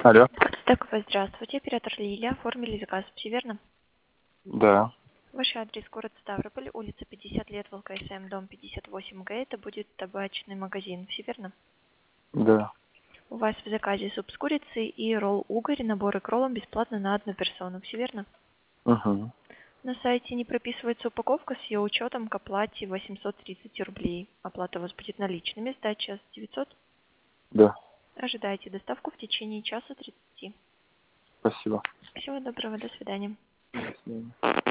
Алло. Так, здравствуйте, оператор Лилия. Оформили заказ, все верно? Да, Ваш адрес город Ставрополь, улица 50 лет, ВЛКСМ, дом 58Г. Это будет табачный магазин, все верно? да. У вас в заказе суп с курицей и ролл угорь, наборы к роллам бесплатно на одну персону, все верно? Угу. На сайте не прописывается упаковка с ее учетом к оплате 830 рублей. Оплата у вас будет наличными, сдача с 900. Да. Ожидайте доставку в течение часа 30. Спасибо. Всего доброго, до свидания. До свидания.